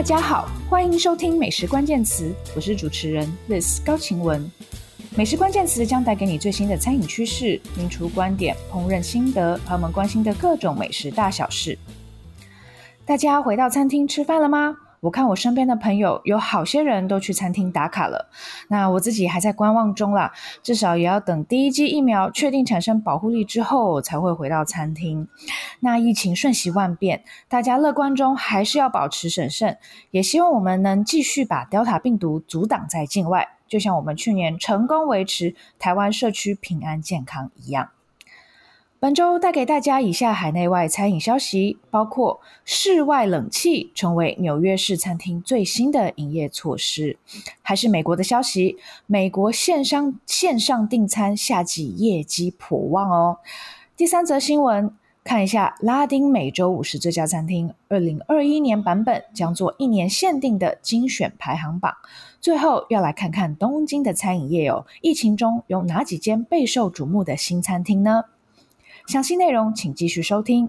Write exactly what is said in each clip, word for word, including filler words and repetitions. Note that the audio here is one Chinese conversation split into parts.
家好，欢迎收听美食关键词，我是主持人 Liz 高晴雯。美食关键词将带给你最新的餐饮趋势、名厨观点、烹饪心得，还有我们关心的各种美食大小事。大家回到餐厅吃饭了吗？我看我身边的朋友有好些人都去餐厅打卡了，那我自己还在观望中啦，至少也要等第一剂疫苗确定产生保护力之后才会回到餐厅。那疫情瞬息万变，大家乐观中还是要保持审慎，也希望我们能继续把 Delta 病毒阻挡在境外，就像我们去年成功维持台湾社区平安健康一样。本周带给大家以下海内外餐饮消息，包括室外冷气成为纽约市餐厅最新的营业措施，还是美国的消息，美国线上线上订餐夏季业绩颇旺哦。第三则新闻，看一下拉丁美洲五十这家餐厅二零二一年版本将做一年限定的精选排行榜。最后要来看看东京的餐饮业哦，疫情中有哪几间备受瞩目的新餐厅呢？详细内容请继续收听。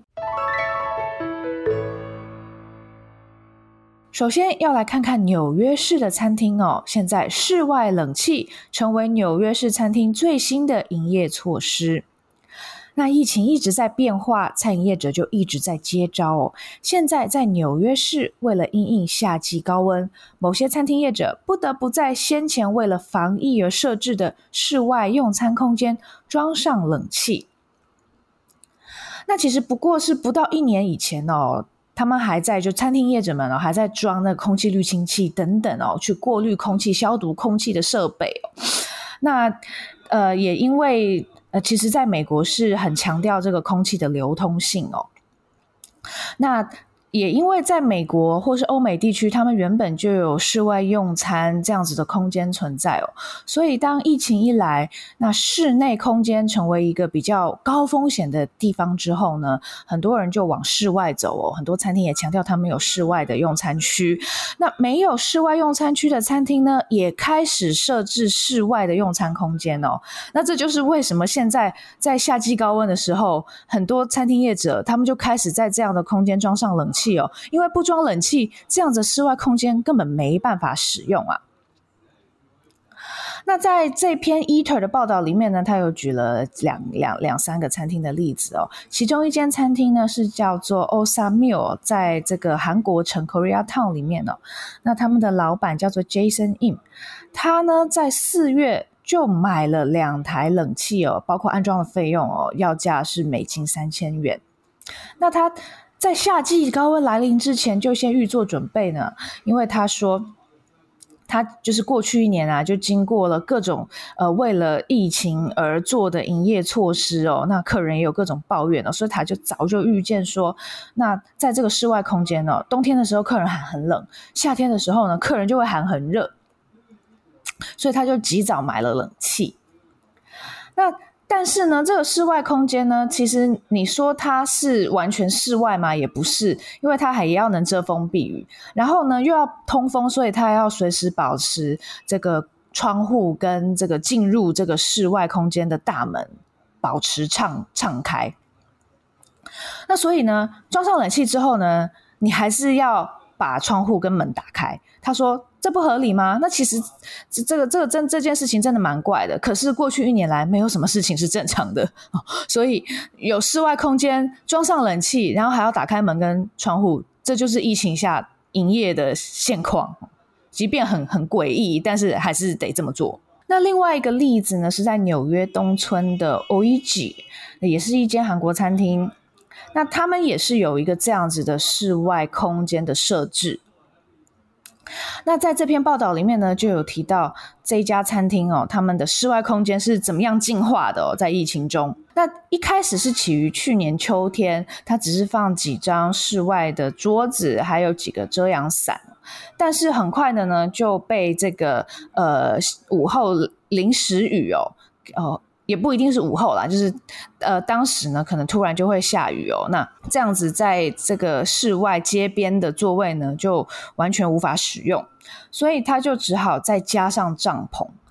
首先要来看看纽约市的餐厅哦，现在室外冷气成为纽约市餐厅最新的营业措施。那疫情一直在变化，餐饮业者就一直在接招哦。现在在纽约市，为了因应夏季高温，某些餐厅业者不得不在先前为了防疫而设置的室外用餐空间装上冷气。那其实不过是不到一年以前哦，他们还在就餐厅业者们哦还在装那个空气滤清器等等哦，去过滤空气、消毒空气的设备哦。那呃也因为呃其实在美国是很强调这个空气的流通性哦。那也因为在美国或是欧美地区，他们原本就有室外用餐这样子的空间存在哦，所以当疫情一来，那室内空间成为一个比较高风险的地方之后呢，很多人就往室外走哦。很多餐厅也强调他们有室外的用餐区，那没有室外用餐区的餐厅呢，也开始设置室外的用餐空间哦。那这就是为什么现在在夏季高温的时候，很多餐厅业者他们就开始在这样的空间装上冷气哦，因为不装冷气，这样的室外空间根本没办法使用啊。那在这篇 Eater 的报道里面呢，他有举了两两两三个餐厅的例子哦。其中一间餐厅呢是叫做 Osa Meal， 在这个韩国城 Korea Town 里面哦。那他们的老板叫做 Jason Im， 他呢在四月就买了两台冷气哦，包括安装的费用哦，要价是美金三千元。那他在夏季高温来临之前就先预做准备呢，因为他说他就是过去一年啊，就经过了各种呃为了疫情而做的营业措施哦，那客人也有各种抱怨哦，所以他就早就预见说，那在这个室外空间哦，冬天的时候客人喊很冷，夏天的时候呢，客人就会喊很热，所以他就及早买了冷气。那但是呢，这个室外空间呢，其实你说它是完全室外吗？也不是，因为它还也要能遮风避雨，然后呢又要通风，所以它要随时保持这个窗户跟这个进入这个室外空间的大门保持畅畅开。那所以呢，装上冷气之后呢，你还是要把窗户跟门打开。他说这不合理吗？那其实这这个这个真这件事情真的蛮怪的。可是过去一年来，没有什么事情是正常的，所以有室外空间装上冷气，然后还要打开门跟窗户，这就是疫情下营业的现况。即便很很诡异，但是还是得这么做。那另外一个例子呢，是在纽约东村的 Oiji， 也是一间韩国餐厅。那他们也是有一个这样子的室外空间的设置。那在这篇报道里面呢，就有提到这一家餐厅哦，他们的室外空间是怎么样进化的哦，在疫情中。那一开始是起于去年秋天，它只是放几张室外的桌子，还有几个遮阳伞，但是很快的呢，就被这个呃午后临时雨哦，哦。也不一定是午后啦，就是呃，当时呢可能突然就会下雨哦，那这样子在这个室外街边的座位呢就完全无法使用，所以他就只好再加上帐篷。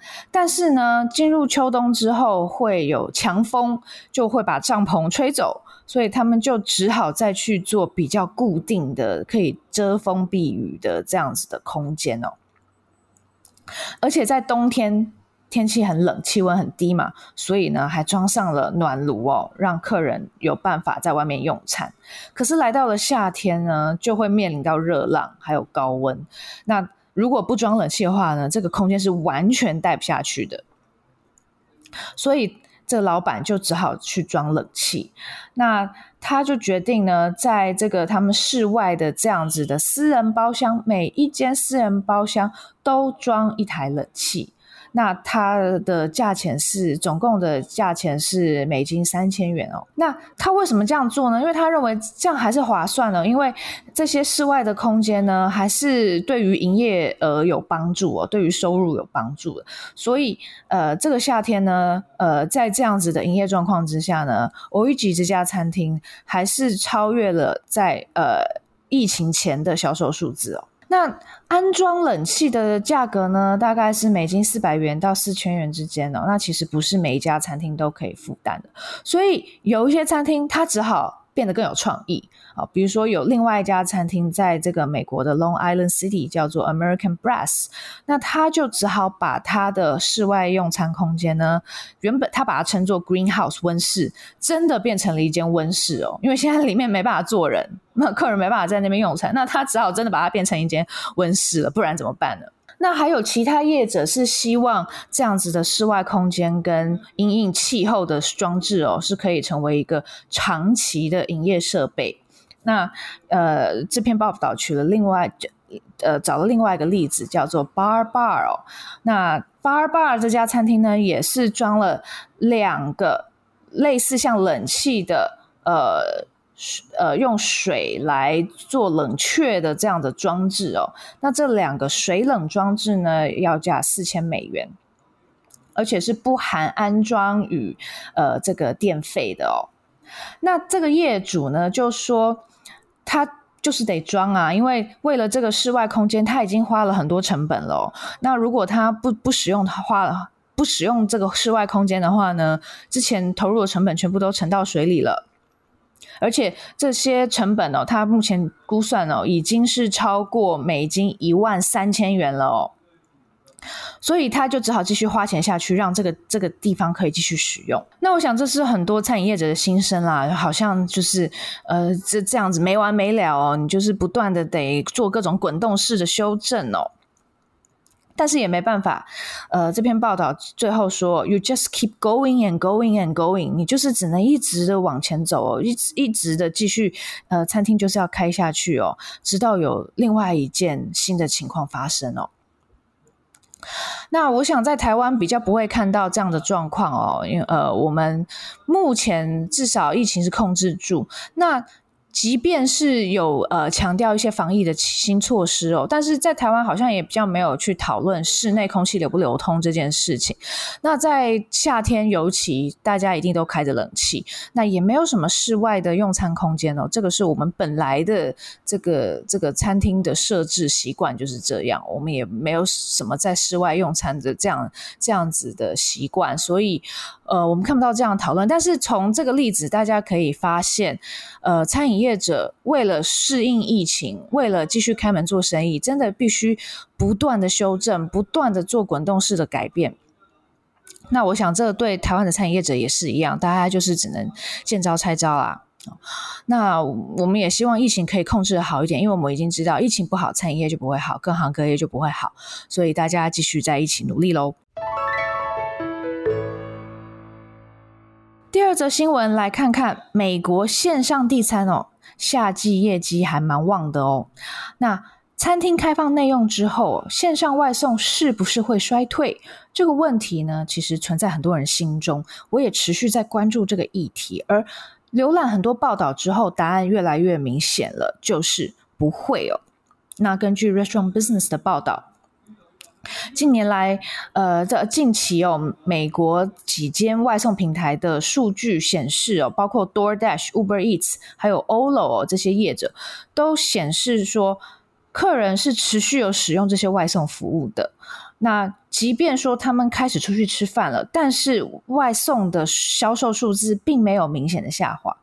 但是呢，进入秋冬之后会有强风，就会把帐篷吹走，所以他们就只好再去做比较固定的可以遮风避雨的这样子的空间哦。而且在冬天天气很冷，气温很低嘛，所以呢还装上了暖炉哦，让客人有办法在外面用餐。可是来到了夏天呢，就会面临到热浪还有高温，那如果不装冷气的话呢，这个空间是完全待不下去的，所以这个老板就只好去装冷气。那他就决定呢，在这个他们室外的这样子的私人包厢，每一间私人包厢都装一台冷气。那它的价钱是总共的价钱是美金三千元哦。那他为什么这样做呢？因为他认为这样还是划算的，因为这些室外的空间呢，还是对于营业额有帮助哦，对于收入有帮助的。所以呃，这个夏天呢，呃，在这样子的营业状况之下呢，Oigi这家餐厅还是超越了在呃疫情前的销售数字哦。那安装冷气的价格呢，大概是美金四百元到四千元之间哦。那其实不是每一家餐厅都可以负担的，所以有一些餐厅它只好变得更有创意啊。比如说有另外一家餐厅在这个美国的 Long Island City 叫做 American Brass， 那他就只好把他的室外用餐空间呢，原本他把它称作 Greenhouse 温室，真的变成了一间温室哦。因为现在里面没办法坐人，那客人没办法在那边用餐，那他只好真的把它变成一间温室了，不然怎么办呢？那还有其他业者是希望这样子的室外空间跟因应气候的装置哦，是可以成为一个长期的营业设备。那呃，这篇报道取了另外呃找了另外一个例子，叫做 Bar Bar 哦。那 Bar Bar 这家餐厅呢，也是装了两个类似像冷气的呃。呃，用水来做冷却的这样的装置哦，那这两个水冷装置呢，要价四千美元，而且是不含安装与呃这个电费的哦。那这个业主呢，就说他就是得装啊，因为为了这个室外空间，他已经花了很多成本了哦。那如果他不不使用，他花了不使用这个室外空间的话呢，之前投入的成本全部都沉到水里了。而且这些成本哦，它目前估算哦，已经是超过美金一万三千元了哦，所以他就只好继续花钱下去，让这个这个地方可以继续使用。那我想这是很多餐饮业者的心声啦，好像就是呃这这样子没完没了哦，你就是不断的得做各种滚动式的修正哦。但是也没办法，呃，这篇报道最后说 ，you just keep going and going and going， 你就是只能一直的往前走哦，一直一直的继续，呃，餐厅就是要开下去哦，直到有另外一件新的情况发生哦。那我想在台湾比较不会看到这样的状况哦，因为呃，我们目前至少疫情是控制住，那即便是有呃强调一些防疫的新措施哦，但是在台湾好像也比较没有去讨论室内空气流不流通这件事情。那在夏天尤其大家一定都开着冷气，那也没有什么室外的用餐空间哦，这个是我们本来的这个这个餐厅的设置习惯就是这样，我们也没有什么在室外用餐的这样这样子的习惯，所以呃我们看不到这样的讨论。但是从这个例子大家可以发现，呃餐饮业者为了适应疫情，为了继续开门做生意，真的必须不断的修正，不断的做滚动式的改变。那我想这对台湾的餐饮业者也是一样，大家就是只能见招拆招啦。那我们也希望疫情可以控制的好一点，因为我们已经知道疫情不好，餐饮业就不会好，各行各业就不会好，所以大家继续在一起努力咯。第二则新闻来看看美国线上递餐哦，夏季业绩还蛮旺的哦。那餐厅开放内用之后，线上外送是不是会衰退？这个问题呢，其实存在很多人心中，我也持续在关注这个议题，而浏览很多报道之后，答案越来越明显了，就是不会哦。那根据 Restaurant Business 的报道，近年来，呃，这近期哦，美国几间外送平台的数据显示哦，包括 DoorDash、Uber Eats 还有 O L O 哦，这些业者都显示说，客人是持续有使用这些外送服务的。那即便说他们开始出去吃饭了，但是外送的销售数字并没有明显的下滑。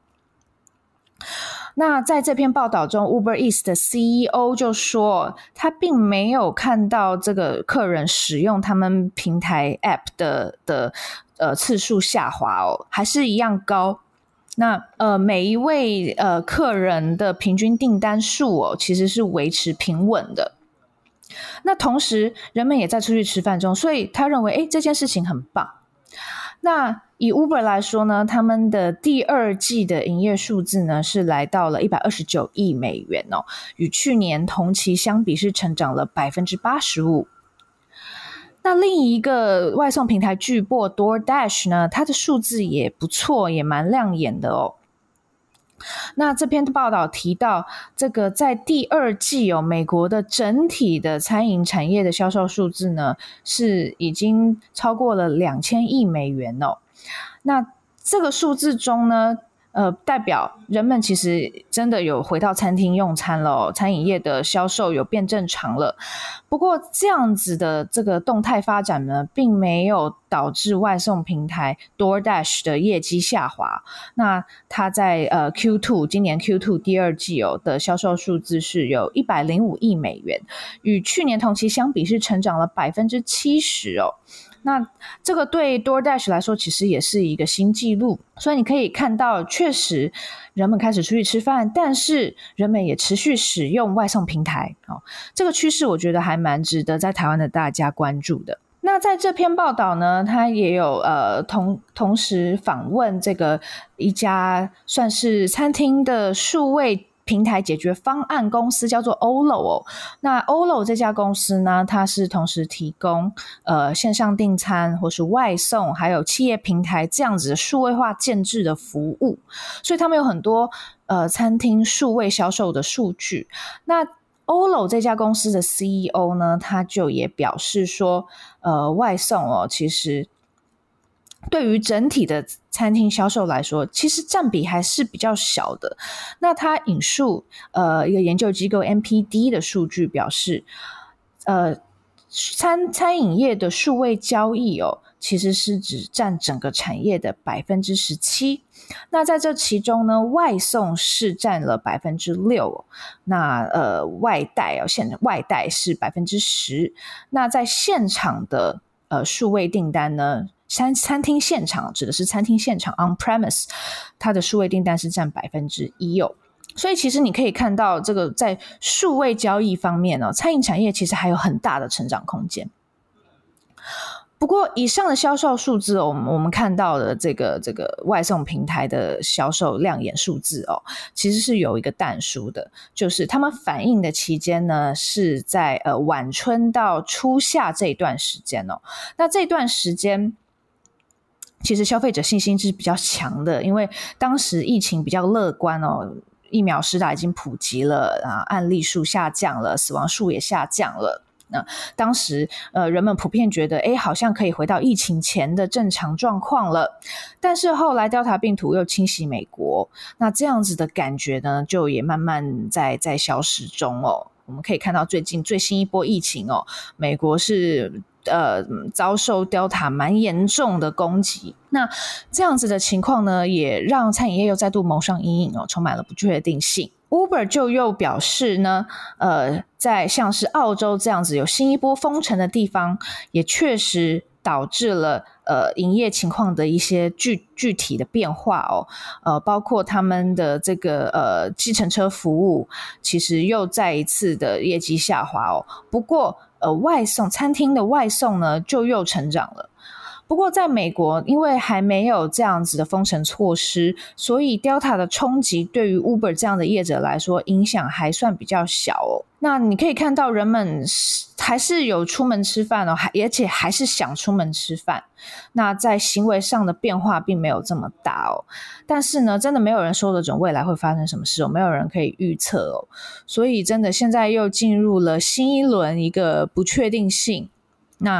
那在这篇报道中 Uber Eats 的 C E O 就说他并没有看到这个客人使用他们平台 App 的的呃次数下滑哦，还是一样高。那呃每一位呃客人的平均订单数哦其实是维持平稳的。那同时人们也在出去吃饭中，所以他认为诶这件事情很棒。那以 Uber 来说呢，他们的第二季的营业数字呢是来到了一百二十九亿美元哦，与去年同期相比是成长了 百分之八十五。那另一个外送平台巨擘 DoorDash 呢，它的数字也不错，也蛮亮眼的哦。那这篇报道提到，这个在第二季哦，美国的整体的餐饮产业的销售数字呢，是已经超过了两千亿美元哦。那这个数字中呢，呃，代表人们其实真的有回到餐厅用餐了哦，餐饮业的销售有变正常了。不过这样子的这个动态发展呢，并没有导致外送平台 DoorDash 的业绩下滑。那它在呃 Q 二 今年 Q 二 第二季哦的销售数字是有一百零五亿美元，与去年同期相比是成长了 百分之七十 哦。那这个对 DoorDash 来说其实也是一个新纪录，所以你可以看到确实人们开始出去吃饭，但是人们也持续使用外送平台、哦、这个趋势我觉得还蛮值得在台湾的大家关注的。那在这篇报道呢，他也有呃同同时访问这个一家算是餐厅的数位平台解决方案公司，叫做 Olo 哦。那 Olo 这家公司呢，它是同时提供呃线上订餐或是外送还有企业平台这样子的数位化建制的服务，所以他们有很多呃餐厅数位销售的数据。那 Olo 这家公司的 C E O 呢，他就也表示说呃外送哦其实对于整体的餐厅销售来说，其实占比还是比较小的。那他引述呃一个研究机构 M P D 的数据表示，呃餐餐饮业的数位交易哦，其实是只占整个产业的 百分之十七。那在这其中呢，外送是占了 百分之六、哦、那呃外带哦，现外带是 百分之十。那在现场的呃数位订单呢，餐餐厅现场指的是餐厅现场 on premise， 它的数位订单是占 百分之一 哦。所以其实你可以看到这个在数位交易方面哦，餐饮产业其实还有很大的成长空间。不过以上的销售数字哦，我们看到的这个这个外送平台的销售亮眼数字哦，其实是有一个但书的，就是他们反映的期间呢是在呃晚春到初夏这一段时间哦。那这段时间其实消费者信心是比较强的，因为当时疫情比较乐观哦，疫苗施打已经普及了啊，案例数下降了，死亡数也下降了。那当时呃，人们普遍觉得诶好像可以回到疫情前的正常状况了。但是后来 Delta 病毒又侵袭美国，那这样子的感觉呢就也慢慢在在消失中哦。我们可以看到最近最新一波疫情哦，美国是呃遭受 Delta 蛮严重的攻击。那这样子的情况呢，也让餐饮业又再度蒙上阴影哦，充满了不确定性。Uber 就又表示呢，呃，在像是澳洲这样子有新一波封城的地方，也确实导致了呃营业情况的一些具具体的变化哦，呃，包括他们的这个呃计程车服务，其实又再一次的业绩下滑哦。不过呃外送餐厅的外送呢，就又成长了。不过在美国，因为还没有这样子的封城措施，所以 Delta 的冲击对于 Uber 这样的业者来说影响还算比较小哦。那你可以看到人们还是有出门吃饭哦，而且还是想出门吃饭。那在行为上的变化并没有这么大哦。但是呢，真的没有人说得准未来会发生什么事哦，没有人可以预测哦。所以真的现在又进入了新一轮一个不确定性。那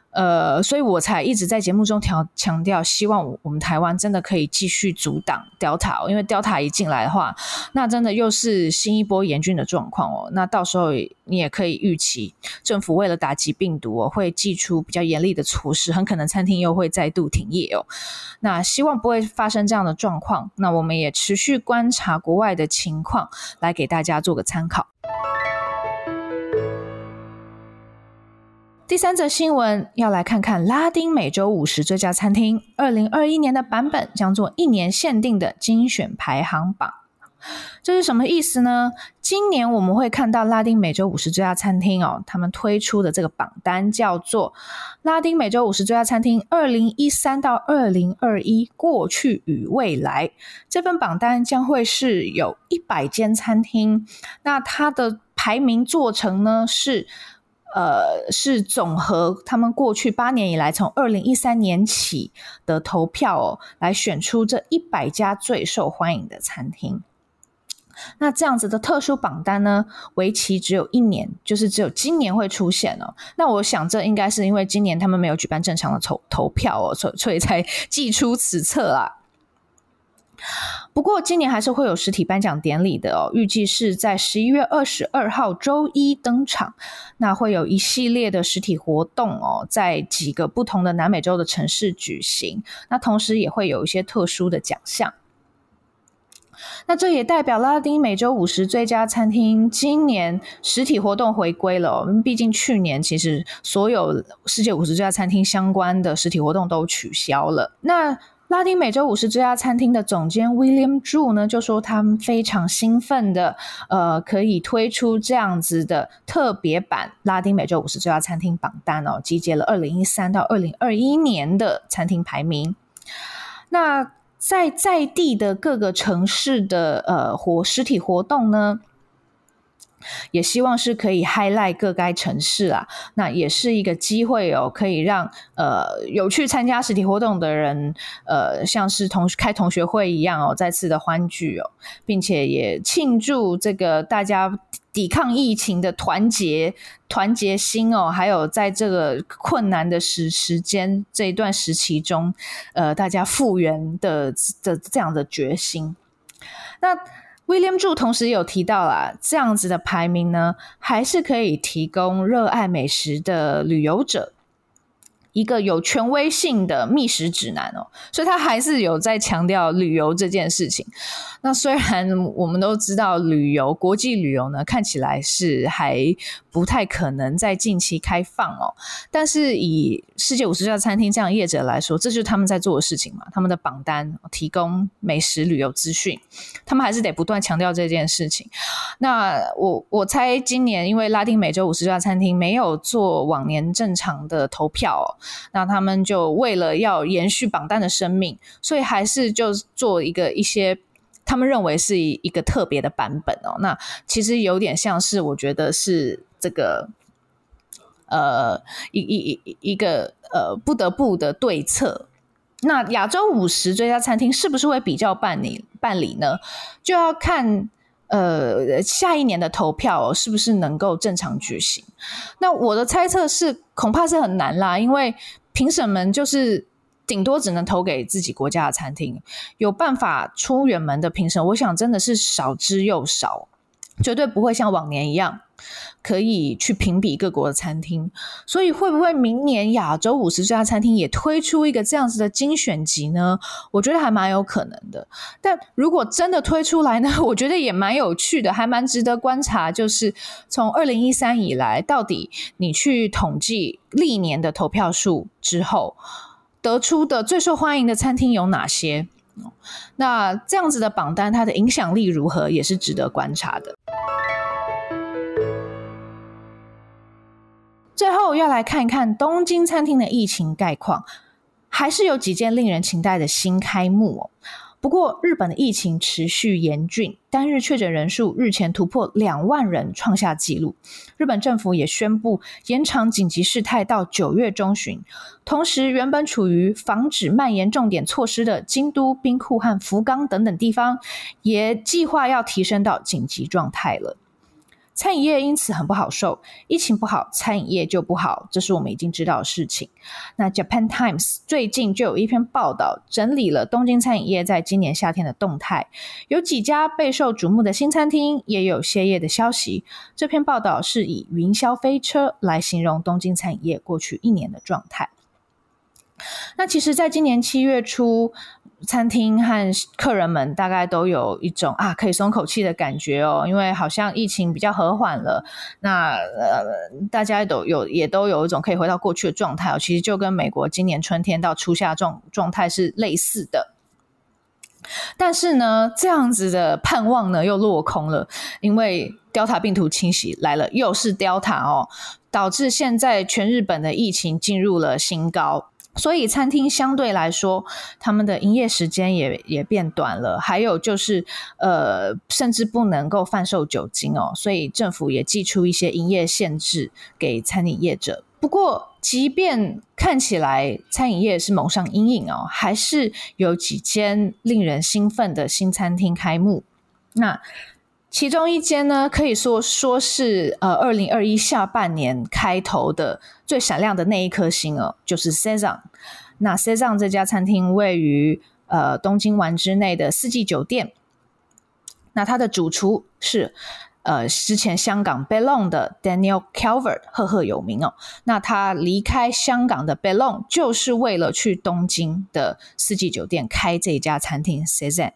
呃，所以我才一直在节目中调强调，希望我们台湾真的可以继续阻挡 Delta， 因为 Delta 一进来的话，那真的又是新一波严峻的状况哦。那到时候你也可以预期，政府为了打击病毒哦，会祭出比较严厉的措施，很可能餐厅又会再度停业哦。那希望不会发生这样的状况，那我们也持续观察国外的情况，来给大家做个参考。第三则新闻要来看看拉丁美洲五十最佳餐厅二零二一年的版本将做一年限定的精选排行榜。这是什么意思呢？今年我们会看到拉丁美洲五十最佳餐厅哦，他们推出的这个榜单叫做拉丁美洲五十最佳餐厅二零一三到二零二一过去与未来。这份榜单将会是有一百间餐厅，那它的排名做成呢是呃，是总和他们过去八年以来，从二零一三年起的投票哦，来选出这一百家最受欢迎的餐厅。那这样子的特殊榜单呢，为期只有一年，就是只有今年会出现哦。那我想这应该是因为今年他们没有举办正常的投投票哦，所以所以才祭出此册啦。不过今年还是会有实体颁奖典礼的哦，预计是在十一月二十二号周一登场。那会有一系列的实体活动哦，在几个不同的南美洲的城市举行。那同时也会有一些特殊的奖项。那这也代表拉丁美洲五十最佳餐厅今年实体活动回归了哦，毕竟去年其实所有世界五十最佳餐厅相关的实体活动都取消了。那拉丁美洲五十最佳餐厅的总监 William Zhu 呢，就说他们非常兴奋的呃，可以推出这样子的特别版拉丁美洲五十最佳餐厅榜单哦，集结了二零一三到二零二一年的餐厅排名。那在在地的各个城市的呃活实体活动呢，也希望是可以 highlight 各该城市啊，那也是一个机会哦，可以让呃有去参加实体活动的人，呃像是同开同学会一样哦，再次的欢聚哦，并且也庆祝这个大家抵抗疫情的团结团结心哦，还有在这个困难的时时间这一段时期中，呃大家复原的的这样的决心。那William Zhu 同时也有提到啦，这样子的排名呢，还是可以提供热爱美食的旅游者一个有权威性的觅食指南哦，所以他还是有在强调旅游这件事情。那虽然我们都知道旅游国际旅游呢，看起来是还不太可能在近期开放哦，但是以世界五十家餐厅这样业者来说，这就是他们在做的事情嘛，他们的榜单提供美食旅游资讯，他们还是得不断强调这件事情。那我我猜今年因为拉丁美洲五十家餐厅没有做往年正常的投票哦，那他们就为了要延续榜单的生命，所以还是就做一个一些他们认为是一个特别的版本哦。那其实有点像是我觉得是这个呃一一一个呃不得不的对策。那亚洲五十最佳餐厅是不是会比较办理办理呢？就要看呃下一年的投票哦，是不是能够正常举行。那我的猜测是恐怕是很难啦，因为评审们就是顶多只能投给自己国家的餐厅，有办法出远门的评审我想真的是少之又少，绝对不会像往年一样可以去评比各国的餐厅。所以会不会明年亚洲五十家餐厅也推出一个这样子的精选集呢？我觉得还蛮有可能的。但如果真的推出来呢，我觉得也蛮有趣的，还蛮值得观察，就是从二零一三以来，到底你去统计历年的投票数之后，得出的最受欢迎的餐厅有哪些？那这样子的榜单它的影响力如何，也是值得观察的。最后要来看一看东京餐厅的疫情概况，还是有几件令人期待的新开幕哦。不过日本的疫情持续严峻，单日确诊人数日前突破两万人，创下纪录。日本政府也宣布延长紧急事态到九月中旬，同时原本处于防止蔓延重点措施的京都、兵库和福冈等等地方，也计划要提升到紧急状态了。 餐饮业因此很不好受，疫情不好，餐饮业就不好，这是我们已经知道的事情。那 Japan Times 最近就有一篇报道，整理了东京餐饮业在今年夏天的动态，有几家备受瞩目的新餐厅，也有歇业的消息。这篇报道是以云霄飞车来形容东京餐饮业过去一年的状态。那其实在今年七月初，餐厅和客人们大概都有一种啊可以松口气的感觉哦，因为好像疫情比较和缓了，那呃大家都有也都有一种可以回到过去的状态哦，其实就跟美国今年春天到初夏状状态是类似的。但是呢，这样子的盼望呢又落空了，因为 Delta 病毒侵袭来了，又是 Delta 哦，导致现在全日本的疫情进入了新高。所以餐厅相对来说他们的营业时间也也变短了，还有就是呃甚至不能够贩售酒精哦，所以政府也祭出一些营业限制给餐饮业者。不过即便看起来餐饮业是蒙上阴影哦，还是有几间令人兴奋的新餐厅开幕。那其中一间呢，可以说说是呃二零二一下半年开头的最闪亮的那一颗星哦，就是 Seisan。那 Seisan 这家餐厅位于呃东京丸之内的四季酒店。那它的主厨是呃之前香港 Belong 的 Daniel Calvert， 赫赫有名哦。那他离开香港的 Belong 就是为了去东京的四季酒店开这一家餐厅 Seisan。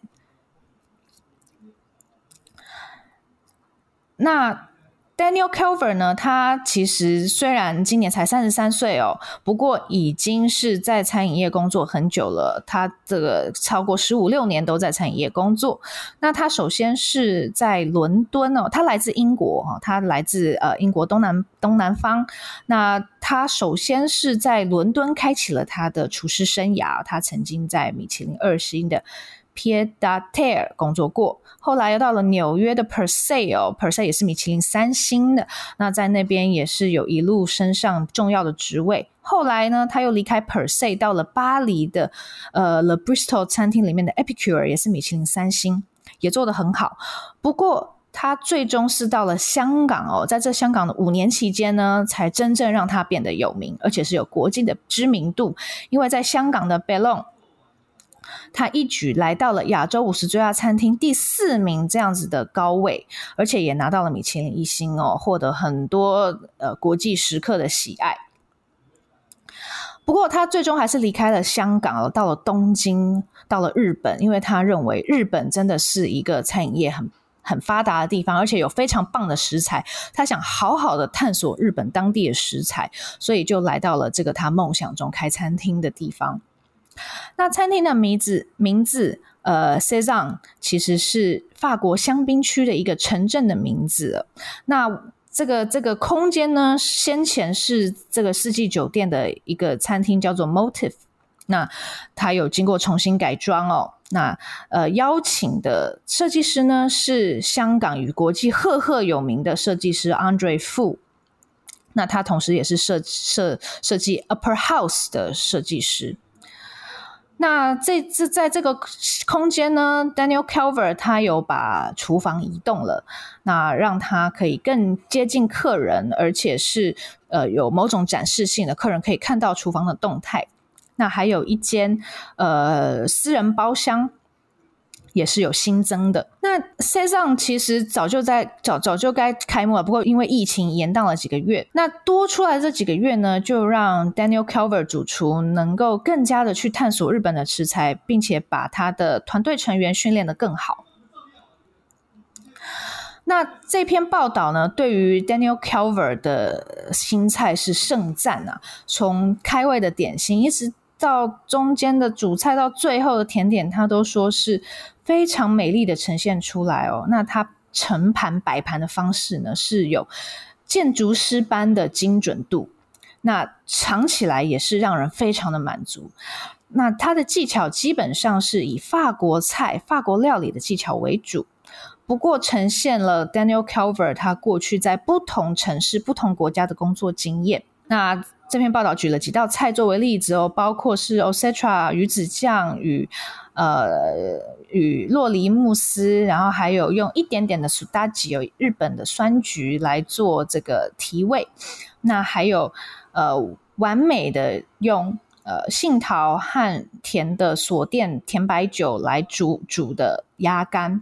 那 Daniel Calvert 呢，他其实虽然今年才三十三岁哦，不过已经是在餐饮业工作很久了，他这个超过十五六年都在餐饮业工作。那他首先是在伦敦哦，他来自英国哦，他来自呃英国东南东南方。那他首先是在伦敦开启了他的厨师生涯，他曾经在米其林二星的Pied à Terre 工作过，后来又到了纽约的 Per Se 哦 Per Se 也是米其林三星的，那在那边也是有一路升上重要的职位。后来呢，他又离开 Per Se 到了巴黎的呃 The Bristol 餐厅里面的 Epicure， 也是米其林三星，也做得很好。不过他最终是到了香港哦，在这香港的五年期间呢，才真正让他变得有名，而且是有国际的知名度。因为在香港的 Belong，他一举来到了亚洲五十最佳餐厅第四名这样子的高位，而且也拿到了米其林一星哦，获得很多呃国际食客的喜爱。不过他最终还是离开了香港，到了东京，到了日本，因为他认为日本真的是一个餐饮业很很发达的地方，而且有非常棒的食材，他想好好的探索日本当地的食材，所以就来到了这个他梦想中开餐厅的地方。那餐厅的名字名字呃 Seisan 其实是法国香槟区的一个城镇的名字。那这个这个空间呢，先前是这个四季酒店的一个餐厅叫做 Motif， 那它有经过重新改装哦。那呃邀请的设计师呢是香港与国际赫赫有名的设计师 Andre Fu，那他同时也是设设设计 Upper House 的设计师。那这这在这个空间呢 Daniel Calvert 他有把厨房移动了，那让他可以更接近客人，而且是呃有某种展示性的，客人可以看到厨房的动态。那还有一间呃私人包厢也是有新增的。那 Seisan 其实早就在早早就该开幕了，不过因为疫情延宕了几个月，那多出来这几个月呢，就让 Daniel Calvert 主厨能够更加的去探索日本的食材，并且把他的团队成员训练得更好。那这篇报道呢，对于 Daniel Calvert 的新菜是盛赞啊，从开胃的点心一直到中间的主菜到最后的甜点，他都说是非常美丽的呈现出来哦。那他盛盘摆盘的方式呢，是有建筑师般的精准度，那尝起来也是让人非常的满足。那他的技巧基本上是以法国菜法国料理的技巧为主，不过呈现了 Daniel Calvert 他过去在不同城市不同国家的工作经验。那这篇报道举了几道菜作为例子哦，包括是 Osetra 鱼子酱与呃与洛梨慕斯，然后还有用一点点的苏打吉有日本的酸菊来做这个提味，那还有呃完美的用呃杏桃和甜的锁店甜白酒来煮煮的鸭肝。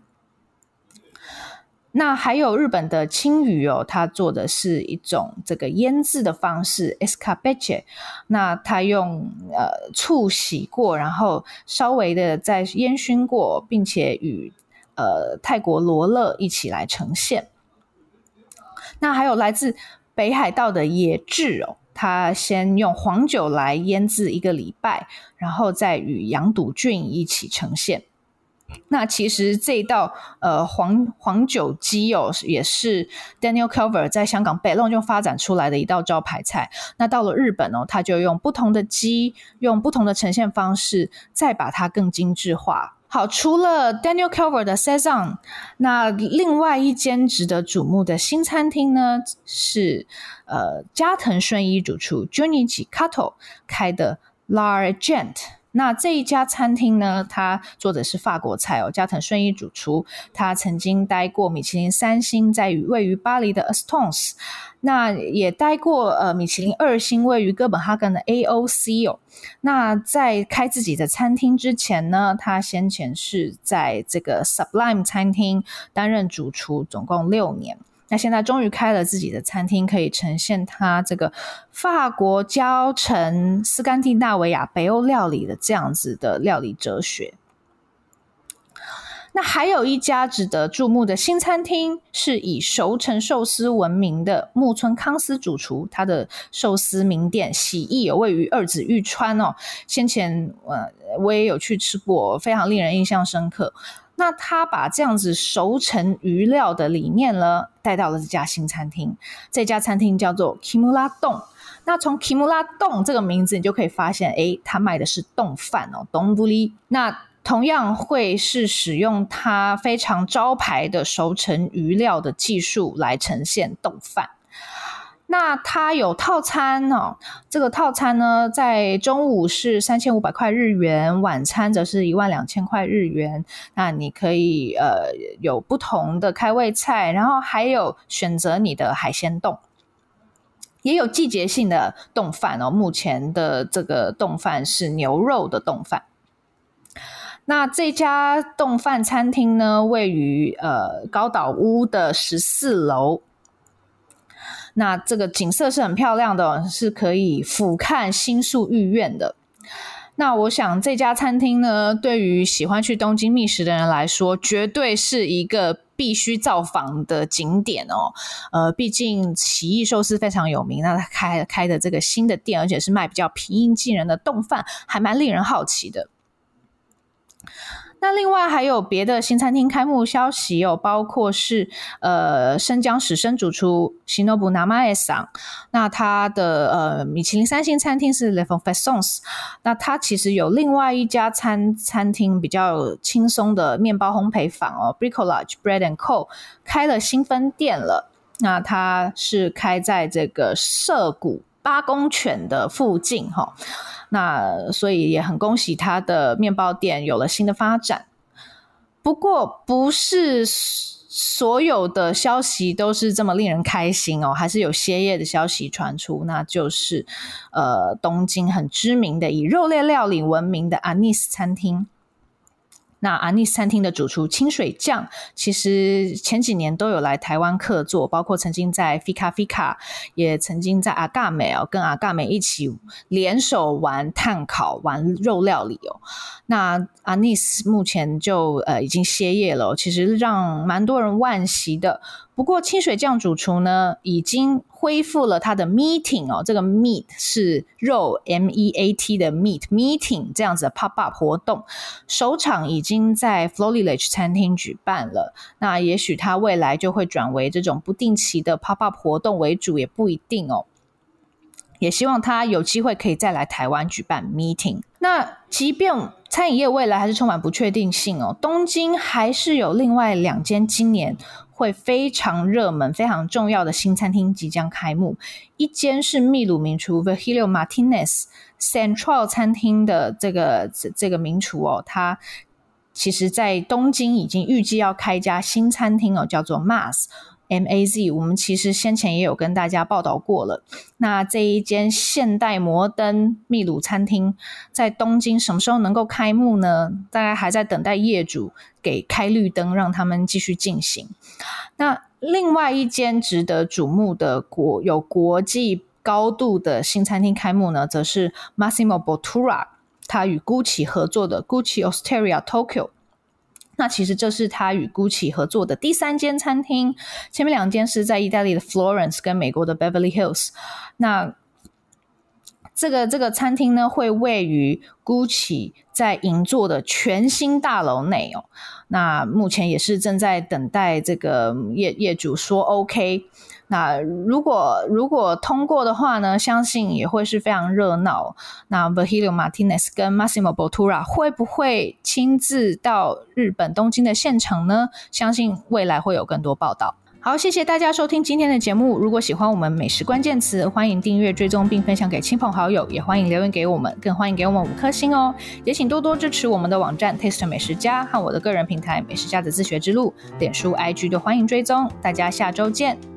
那还有日本的青鱼哦，它做的是一种这个腌制的方式 escabeche， 那它用呃醋洗过，然后稍微的再烟熏过，并且与呃泰国罗勒一起来呈现。那还有来自北海道的野雉哦，它先用黄酒来腌制一个礼拜，然后再与羊肚菌一起呈现。那其实这一道呃黄黄酒鸡哦，也是 Daniel Culver 在香港北龙就发展出来的一道招牌菜。那到了日本哦，他就用不同的鸡，用不同的呈现方式，再把它更精致化。好，除了 Daniel Culver 的 Saison， 那另外一间值得瞩目的新餐厅呢，是呃加藤顺一主厨 Junichi Kato 开的 L'Argent。那这一家餐厅呢，他做的是法国菜哦，加藤顺一主厨，他曾经待过米其林三星，在位于巴黎的 Astons， 那也待过呃米其林二星，位于哥本哈根的 A O C 哦。那在开自己的餐厅之前呢，他先前是在这个 Sublime 餐厅担任主厨，总共六年。那现在终于开了自己的餐厅，可以呈现他这个法国焦橙斯堪的纳维亚北欧料理的这样子的料理哲学。那还有一家值得注目的新餐厅，是以熟成寿司闻名的木村康司主厨，他的寿司名店喜意有位于二子玉川哦。先前呃我也有去吃过，非常令人印象深刻。那他把这样子熟成鱼料的理念呢，带到了这家新餐厅。这家餐厅叫做 Kimura 洞。那从 Kimura 洞这个名字，你就可以发现，诶，他卖的是冻饭哦，冻布里。那同样会是使用它非常招牌的熟成鱼料的技术来呈现冻饭。那它有套餐哦，这个套餐呢，在中午是三千五百块日元，晚餐则是一万两千块日元。那你可以呃有不同的开胃菜，然后还有选择你的海鲜冻，也有季节性的冻饭哦。目前的这个冻饭是牛肉的冻饭。那这家冻饭餐厅呢，位于呃高岛屋的十四楼。那这个景色是很漂亮的哦，是可以俯瞰新宿御苑的。那我想这家餐厅呢，对于喜欢去东京觅食的人来说，绝对是一个必须造访的景点哦。呃，毕竟喜意寿司非常有名，那他开开的这个新的店，而且是卖比较平易近人的冻饭，还蛮令人好奇的。那另外还有别的新餐厅开幕消息哦，包括是呃生姜史生主厨喜诺布拿马埃桑，那他的呃米其林三星餐厅是 Le Fond Faisons， 那他其实有另外一家餐餐厅比较轻松的面包烘焙坊哦 Bricolage Bread and Co 开了新分店了，那他是开在这个涩谷八公犬的附近哈、哦。那所以也很恭喜他的面包店有了新的发展。不过不是所有的消息都是这么令人开心哦，还是有歇业的消息传出，那就是呃东京很知名的以肉类料理闻名的 Anis 餐厅。那 Anis 餐厅的主厨清水酱其实前几年都有来台湾客座，包括曾经在 Fika Fika， 也曾经在阿嘎美哦，跟阿嘎美一起联手玩炭烤玩肉料理哦。那 Anis 目前就呃已经歇业了、哦、其实让蛮多人惋惜的。不过清水酱主厨呢已经恢复了他的 meeting 哦，这个 meat 是肉 M E A T 的 meat meeting 这样子的 pop up 活动，首场已经在 Florilege 餐厅举办了。那也许他未来就会转为这种不定期的 pop up 活动为主，也不一定哦。 也希望他有机会可以再来台湾举办 meeting。 那即便餐饮业未来还是充满不确定性哦，东京还是有另外两间今年会非常热门非常重要的新餐厅即将开幕。一间是秘鲁名厨 Virgilio Martinez Central 餐厅的这个这个名厨哦，他其实在东京已经预计要开一家新餐厅哦，叫做 M A Z M A Z， 我们其实先前也有跟大家报道过了。那这一间现代摩登秘鲁餐厅在东京什么时候能够开幕呢？大概还在等待业主给开绿灯让他们继续进行。那另外一间值得瞩目的国有国际高度的新餐厅开幕呢，则是 Massimo Bottura 他与 Gucci 合作的 Gucci Osteria Tokyo。那其实这是他与 Gucci 合作的第三间餐厅，前面两间是在意大利的 Florence 跟美国的 Beverly Hills。 那这个这个餐厅呢，会位于 Gucci 在银座的全新大楼内哦。那目前也是正在等待这个业业主说 OK。那如果如果通过的话呢，相信也会是非常热闹。那 Virgilio Martinez 跟 Massimo Bottura 会不会亲自到日本东京的现场呢？相信未来会有更多报道。好，谢谢大家收听今天的节目。如果喜欢我们美食关键词，欢迎订阅追踪并分享给亲朋好友，也欢迎留言给我们，更欢迎给我们五颗星哦。也请多多支持我们的网站 Taste 美食家和我的个人平台美食家的自学之路，脸书 I G 都欢迎追踪。大家下周见。